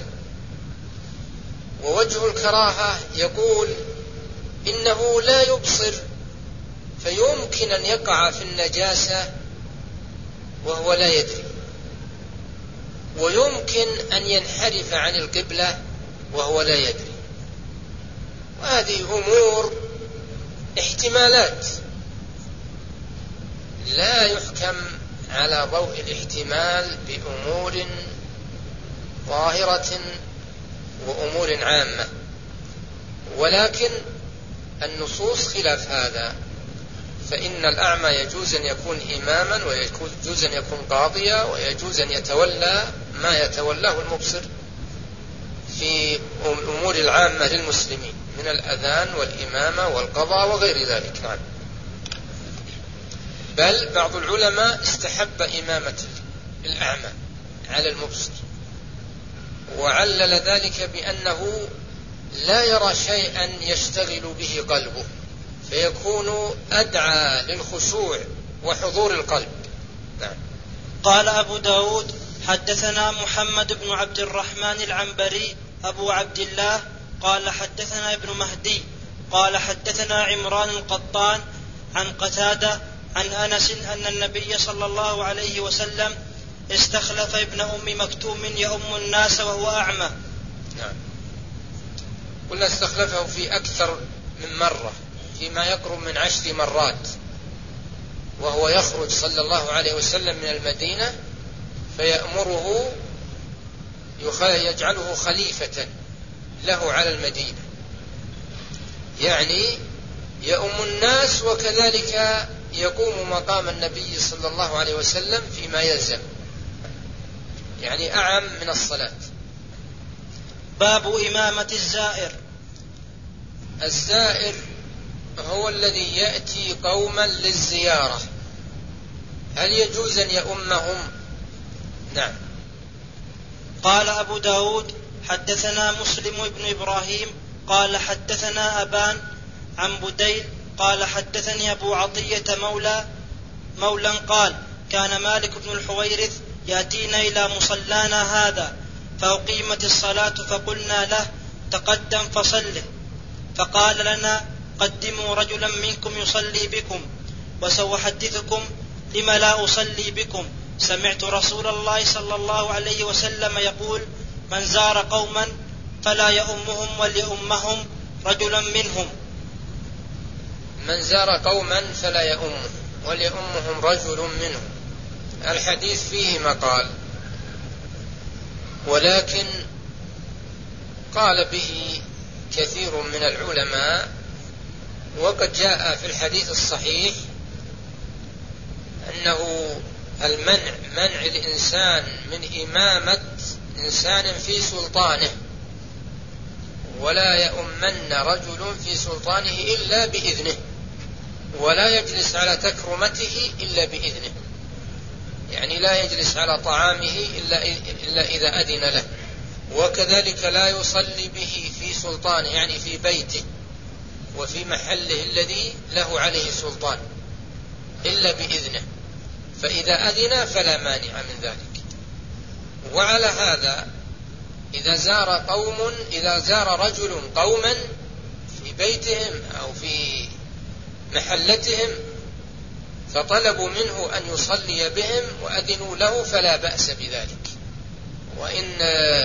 [SPEAKER 2] ووجه الكراهة يقول إنه لا يبصر، فيمكن أن يقع في النجاسة وهو لا يدري، ويمكن أن ينحرف عن القبلة وهو لا يدري. وهذه أمور احتمالات، لا يحكم على ضوء الاحتمال بأمور ظاهرة وأمور عامة، ولكن النصوص خلاف هذا. فإن الأعمى يجوز أن يكون إماما، ويجوز أن يكون قاضيا، ويجوز أن يتولى ما يتولاه المبصر في الأمور العامة للمسلمين من الأذان والإمامة والقضاء وغير ذلك. نعم. بل بعض العلماء استحب إمامة الأعمى على المبصر، وعلل ذلك بأنه لا يرى شيئا يشتغل به قلبه، فيكون أدعى للخشوع وحضور القلب. نعم.
[SPEAKER 1] قال أبو داود حدثنا محمد بن عبد الرحمن العنبري أبو عبد الله قال حدثنا ابن مهدي قال حدثنا عمران القطان عن قتادة عن أنس أن النبي صلى الله عليه وسلم استخلف ابن أم مكتوم يؤم الناس وهو أعمى.
[SPEAKER 2] نعم. قلنا استخلفه في أكثر من مرة، فيما يقرب من عشر مرات، وهو يخرج صلى الله عليه وسلم من المدينة فيأمره يجعله خليفة له على المدينة، يعني يؤم الناس وكذلك يقوم مقام النبي صلى الله عليه وسلم فيما يلزم، يعني أعم من الصلاة.
[SPEAKER 1] باب إمامة الزائر.
[SPEAKER 2] الزائر هو الذي يأتي قوما للزيارة، هل يجوز أن يؤمهم؟ نعم.
[SPEAKER 1] قال أبو داود حدثنا مسلم بن إبراهيم قال حدثنا أبان عن بديل قال حدثني أبو عطية مولى مولا قال كان مالك بن الحويرث يأتينا إلى مصلانا هذا فأقيمت الصلاة فقلنا له تقدم فصله، فقال لنا قدموا رجلا منكم يصلي بكم وسأحدثكم لما لا أصلي بكم. سمعت رسول الله صلى الله عليه وسلم يقول من زار قوما فلا يؤمهم وليؤمهم رجلا منهم.
[SPEAKER 2] من زار قوما فلا يؤمهم وليؤمهم رجل منهم. الحديث فيه مقال، ولكن قال به كثير من العلماء، وقد جاء في الحديث الصحيح أنه المنع منع الإنسان من إمامة إنسان في سلطانه، ولا يؤمن رجل في سلطانه إلا بإذنه، ولا يجلس على تكرمته إلا بإذنه، يعني لا يجلس على طعامه إلا, إلا إذا أذن له، وكذلك لا يصلي به في سلطانه يعني في بيته وفي محله الذي له عليه سلطان إلا بإذنه، فإذا أذن فلا مانع من ذلك. وعلى هذا إذا زار قوم إذا زار رجل قوما في بيتهم أو في محلتهم فطلبوا منه أن يصلي بهم وأذنوا له فلا بأس بذلك، وإن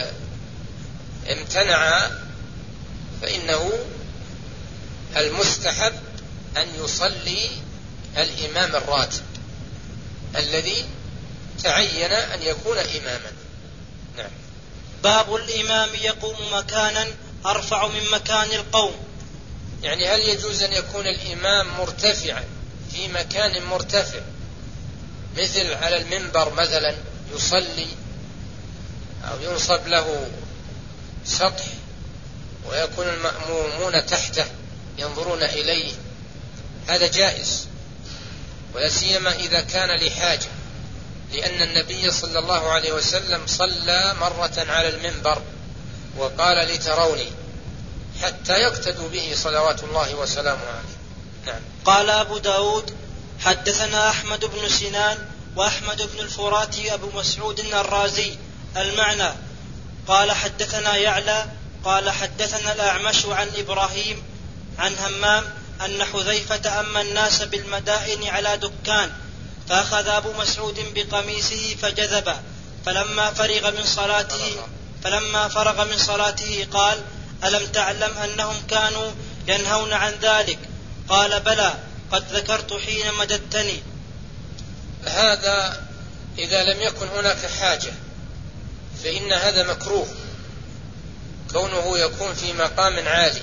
[SPEAKER 2] امتنع فإنه المستحب أن يصلي الإمام الراتب الذي تعين أن يكون إماما. نعم.
[SPEAKER 1] باب الإمام يقوم مكانا أرفع من مكان القوم.
[SPEAKER 2] يعني هل يجوز أن يكون الإمام مرتفعا في مكان مرتفع مثل على المنبر مثلا يصلي، أو ينصب له سطح ويكون المأمومون تحته ينظرون إليه؟ هذا جائز، ولا سيما إذا كان لحاجة، لأن النبي صلى الله عليه وسلم صلى مرة على المنبر وقال لتروني حتى يقتدوا به صلوات الله وسلامه عليه. نعم.
[SPEAKER 1] قال أبو داود حدثنا أحمد بن سنان وأحمد بن الفراتي أبو مسعود الرازي المعنى. قال حدثنا يعلى قال حدثنا الأعمش عن إبراهيم عن همام أن حذيفة أما الناس بالمدائن على دكان فأخذ أبو مسعود بقميصه فجذب فلما فرغ من صلاته فلما فرغ من صلاته قال ألم تعلم أنهم كانوا ينهون عن ذلك؟ قال بلى قد ذكرت حين مددتني.
[SPEAKER 2] هذا إذا لم يكن هناك حاجة فإن هذا مكروه كونه يكون في مقام عالي.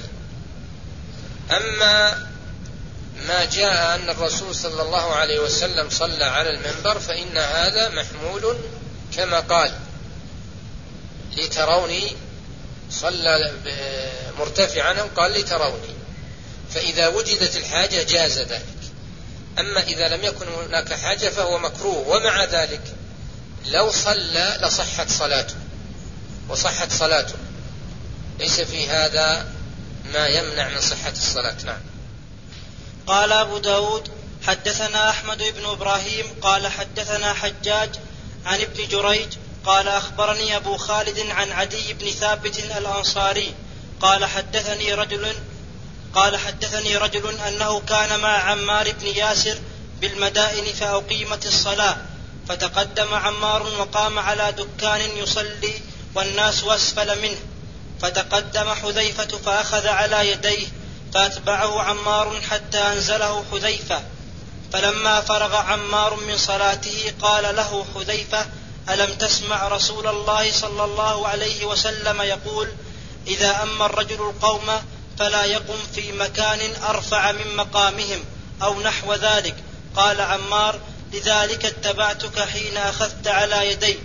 [SPEAKER 2] أما ما جاء أن الرسول صلى الله عليه وسلم صلى على المنبر فإن هذا محمول كما قال لتروني، صلى مرتفعا قال لتروني، فإذا وجدت الحاجة جاز ذلك. أما إذا لم يكن هناك حاجة فهو مكروه. ومع ذلك لو صلى لصحت صلاته وصحت صلاته، ليس في هذا ما يمنع من صحة الصلاة. نعم.
[SPEAKER 1] قال أبو داود حدثنا أحمد بن إبراهيم قال حدثنا حجاج عن ابن جريج قال أخبرني أبو خالد عن عدي بن ثابت الأنصاري قال حدثني رجل قال حدثني رجل أنه كان مع عمار بن ياسر بالمدائن فأقيمت الصلاة فتقدم عمار وقام على دكان يصلي والناس أسفل منه، فتقدم حذيفة فأخذ على يديه فأتبعه عمار حتى أنزله حذيفة. فلما فرغ عمار من صلاته قال له حذيفة ألم تسمع رسول الله صلى الله عليه وسلم يقول إذا أما الرجل القوم فلا يقم في مكان أرفع من مقامهم أو نحو ذلك؟ قال عمار لذلك اتبعتك حين أخذت على يدي.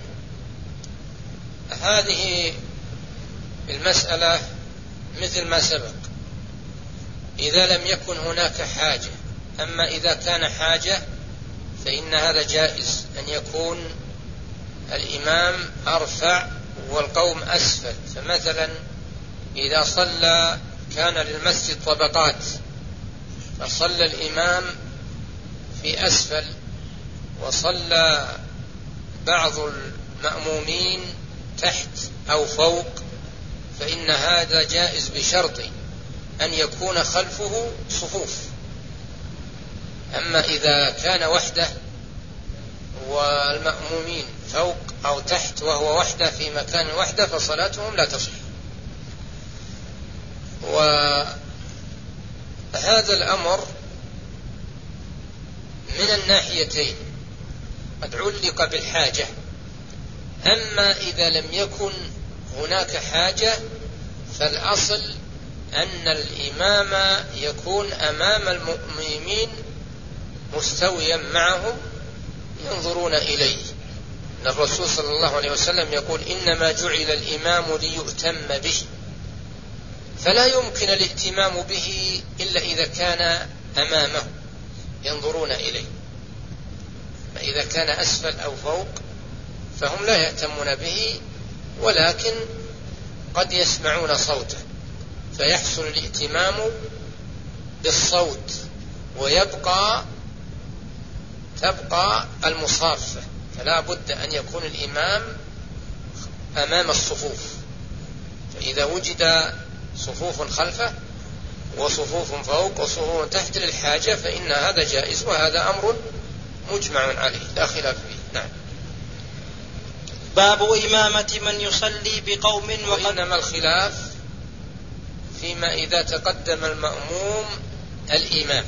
[SPEAKER 2] هذه المسألة مثل ما سبق إذا لم يكن هناك حاجة. أما إذا كان حاجة فإن هذا جائز أن يكون الإمام أرفع والقوم أسفل. فمثلا إذا صلى كان للمسجد طبقات فصلى الإمام في أسفل وصلى بعض المأمومين تحت أو فوق فإن هذا جائز بشرط أن يكون خلفه صفوف. أما إذا كان وحده والمأمومين فوق أو تحت وهو وحده في مكان وحده فصلاتهم لا تصح. وهذا الأمر من الناحيتين قد علق بالحاجة. أما إذا لم يكن هناك حاجة فالأصل أن الإمام يكون أمام المؤمنين مستويا معهم ينظرون إليه. الرسول صلى الله عليه وسلم يقول إنما جعل الإمام ليؤتم به، فلا يمكن الائتمام به إلا إذا كان أمامه ينظرون إليه. فإذا كان أسفل أو فوق فهم لا يهتمون به، ولكن قد يسمعون صوته فيحصل الائتمام بالصوت ويبقى تبقى المصافة. فلا بد أن يكون الإمام أمام الصفوف. فإذا وجد صفوف خلفه وصفوف فوق وصفوف تحت للحاجة فإن هذا جائز، وهذا أمر مجمع عليه لا خلاف فيه. نعم.
[SPEAKER 1] باب إمامة من يصلي بقوم وقد
[SPEAKER 2] وإنما الخلاف فيما إذا تقدم المأموم الإمام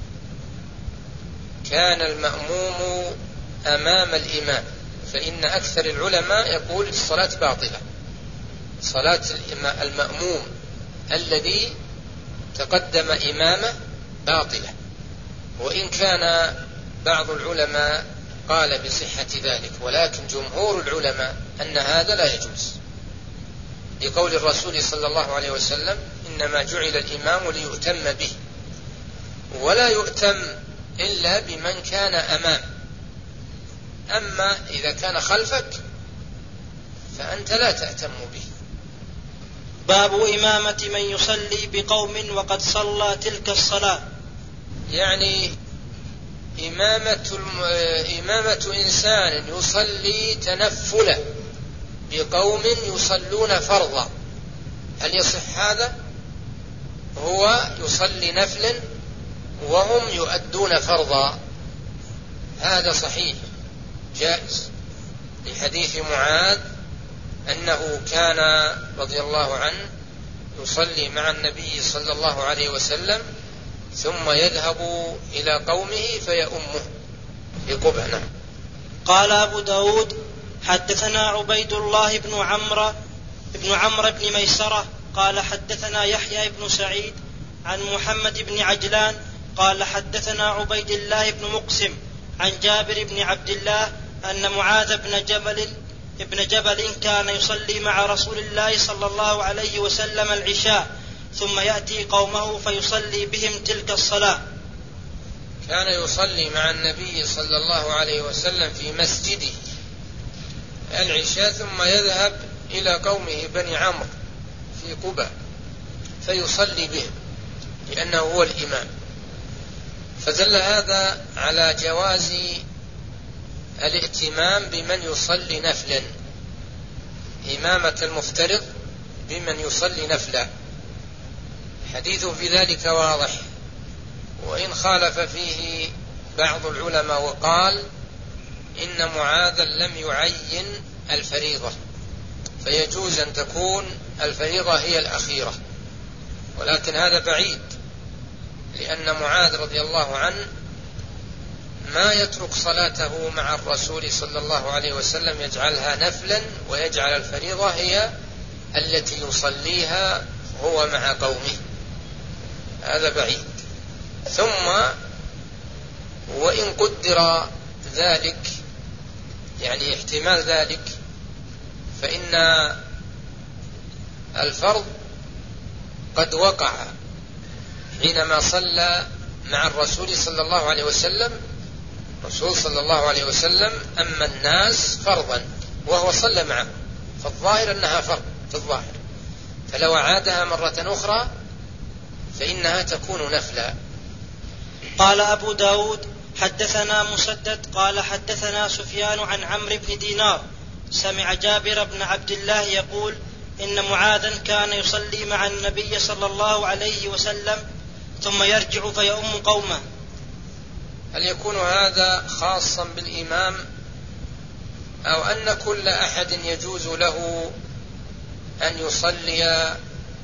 [SPEAKER 2] كان المأموم أمام الإمام، فإن أكثر العلماء يقول الصلاة باطلة. صلاة المأموم الذي تقدم إمامه باطلة، وإن كان بعض العلماء قال بصحة ذلك، ولكن جمهور العلماء أن هذا لا يجوز، لقول الرسول صلى الله عليه وسلم إنما جعل الإمام ليؤتم به، ولا يؤتم إلا بمن كان أمام. أما إذا كان خلفك فأنت لا تهتم به.
[SPEAKER 1] باب إمامة من يصلي بقوم وقد صلى تلك الصلاة.
[SPEAKER 2] يعني إمامة, إمامة إنسان يصلي تنفلا بقوم يصلون فرضا، هل يصح هذا؟ هو يصلي نفلا وهم يؤدون فرضا، هذا صحيح جائز، لحديث معاذ أنه كان رضي الله عنه يصلي مع النبي صلى الله عليه وسلم ثم يذهب إلى قومه فيؤمه بقبة. نعم.
[SPEAKER 1] قال أبو داود حدثنا عبيد الله بن عمرو بن عمرو بن ميسرة قال حدثنا يحيى بن سعيد عن محمد بن عجلان قال حدثنا عبيد الله بن مقسم عن جابر بن عبد الله أن معاذ بن جبل ابن جبل كان يصلي مع رسول الله صلى الله عليه وسلم العشاء ثم يأتي قومه فيصلي بهم تلك الصلاة.
[SPEAKER 2] كان يصلي مع النبي صلى الله عليه وسلم في مسجده العشاء ثم يذهب إلى قومه بني عمرو في قباء فيصلي بهم لأنه هو الإمام. فدل هذا على جواز الائتمام بمن يصلي نفلا، إمامة المفترض بمن يصلي نفلا، حديث في ذلك واضح، وإن خالف فيه بعض العلماء وقال إن معاذا لم يعين الفريضة فيجوز أن تكون الفريضة هي الأخيرة، ولكن هذا بعيد، لأن معاذ رضي الله عنه ما يترك صلاته مع الرسول صلى الله عليه وسلم يجعلها نفلا ويجعل الفريضة هي التي يصليها هو مع قومه، هذا بعيد. ثم وإن قدر ذلك يعني احتمال ذلك فإن الفرض قد وقع حينما صلى مع الرسول صلى الله عليه وسلم، الرسول صلى الله عليه وسلم أما الناس فرضا وهو صلى معه، فالظاهر أنها فرض في الظاهر، فلو عادها مرة أخرى فإنها تكون نفلا.
[SPEAKER 1] قال أبو داود حدثنا مسدد قال حدثنا سفيان عن عمرو بن دينار سمع جابر بن عبد الله يقول إن معاذا كان يصلي مع النبي صلى الله عليه وسلم ثم يرجع فيؤم قومه.
[SPEAKER 2] هل يكون هذا خاصا بالإمام أو أن كل أحد يجوز له أن يصلي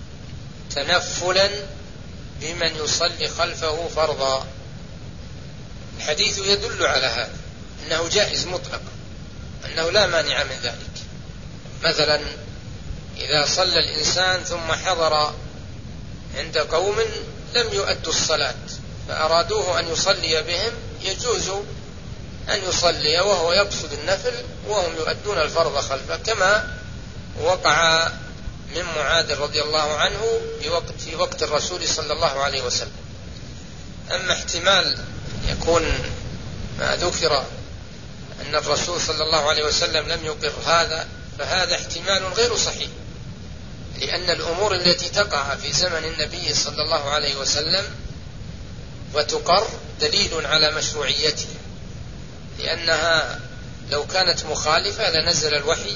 [SPEAKER 2] تنفلا بمن يصلي خلفه فرضا؟ الحديث يدل على هذا، أنه جائز مطلق، أنه لا مانع من ذلك. مثلا إذا صلى الإنسان ثم حضر عند قوم لم يؤدوا الصلاة فأرادوه أن يصلي بهم، يجوز أن يصلي وهو يقصد النفل وهم يؤدون الفرض خلفه، كما وقع من معاذ رضي الله عنه في وقت, في وقت الرسول صلى الله عليه وسلم. أما احتمال يكون ما ذكر أن الرسول صلى الله عليه وسلم لم يقر هذا، فهذا احتمال غير صحيح، لأن الأمور التي تقع في زمن النبي صلى الله عليه وسلم وتقر دليل على مشروعيته، لأنها لو كانت مخالفة لنزل الوحي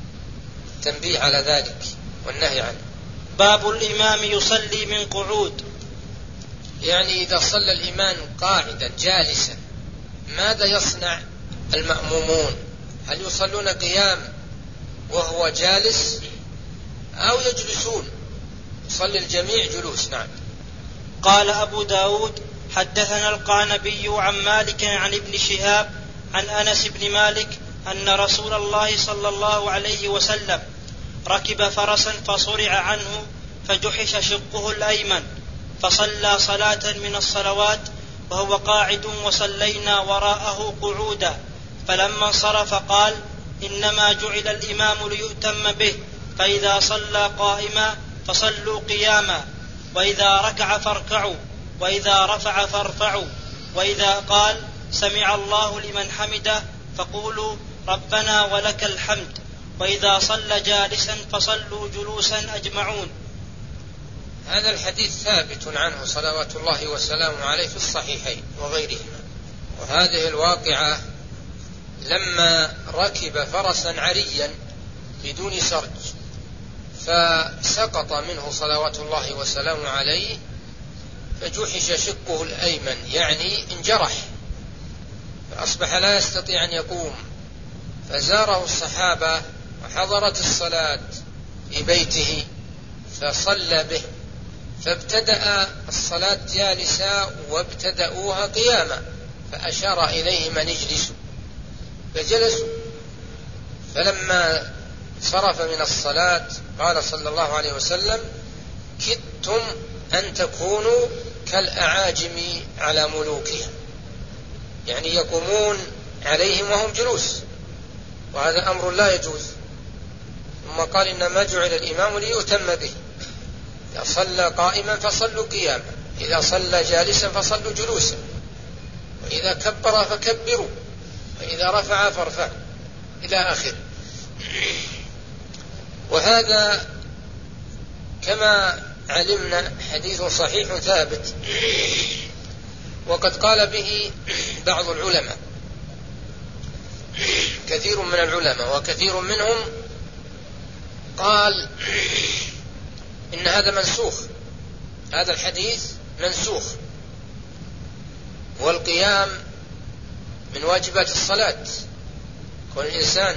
[SPEAKER 2] تنبيه على ذلك والنهي عنه.
[SPEAKER 1] باب الإمام يصلي من قعود.
[SPEAKER 2] يعني إذا صلى الإمام قاعدا جالسا ماذا يصنع المأمومون؟ هل يصلون قيام وهو جالس أو يجلسون؟ يصلي الجميع جلوس. نعم.
[SPEAKER 1] قال أبو داود حدثنا القعنبي عن مالك عن ابن شهاب عن أنس بن مالك أن رسول الله صلى الله عليه وسلم ركب فرسا فصرع عنه فجحش شقه الأيمن فصلى صلاة من الصلوات وهو قاعد وصلينا وراءه قعودا، فلما انصرف قال إنما جعل الإمام ليؤتم به، فإذا صلى قائما فصلوا قياما، وإذا ركع فاركعوا، وإذا رفع فارفعوا، وإذا قال سمع الله لمن حمده فقولوا ربنا ولك الحمد، وإذا صلى جالسا فصلوا جلوسا أجمعون.
[SPEAKER 2] هذا الحديث ثابت عنه صلوات الله وسلامه عليه في الصحيحين وغيرهما. وهذه الواقعة لما ركب فرسا عريا بدون سرج فسقط منه صلوات الله وسلامه عليه فجحش شقه الأيمن، يعني انجرح، فأصبح لا يستطيع أن يقوم، فزاره الصحابة وحضرت الصلاة في بيته فصلى به، فابتدأ الصلاة جالسا وابتدأوها قياما، فأشار إليهم أن اجلسوا فجلسوا. فلما صرف من الصلاة قال صلى الله عليه وسلم كدتم أن تكونوا كالأعاجم على ملوكها، يعني يقومون عليهم وهم جلوس، وهذا أمر لا يجوز. ثم قال إنما جعل الإمام ليؤتم به، إذا صلى قائما فصلوا قياما، إذا صلى جالسا فصلوا جلوسا، وإذا كبر فكبروا، وإذا رفع فارفعوا، إلى آخره. وهذا كما علمنا حديث صحيح ثابت، وقد قال به بعض العلماء، كثير من العلماء، وكثير منهم قال إن هذا منسوخ، هذا الحديث منسوخ، والقيام من واجبات الصلاة، كون الإنسان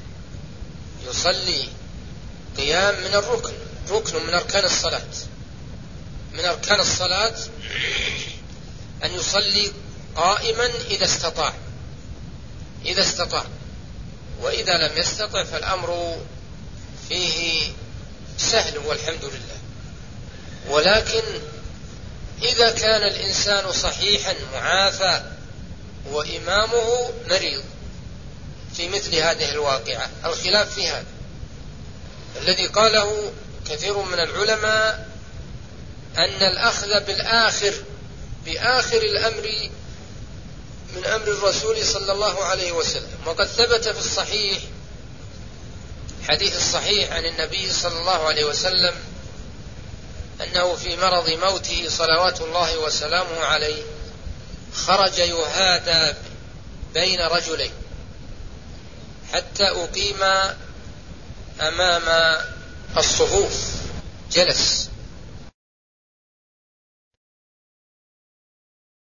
[SPEAKER 2] يصلي قيام من الركن، ركن من أركان الصلاة، من أركان الصلاة أن يصلي قائما إذا استطاع، إذا استطاع، وإذا لم يستطع فالأمر فيه سهل والحمد لله. ولكن إذا كان الإنسان صحيحا معافى وإمامه مريض في مثل هذه الواقعة، الخلاف في هذا الذي قاله كثير من العلماء، أن الأخذ بالآخر بآخر الأمر من أمر الرسول صلى الله عليه وسلم. وقد ثبت في الصحيح حديث الصحيح عن النبي صلى الله عليه وسلم أنه في مرض موته صلوات الله وسلامه عليه خرج يهادى بين رجلين حتى أقيم أمام الصفوف، جلس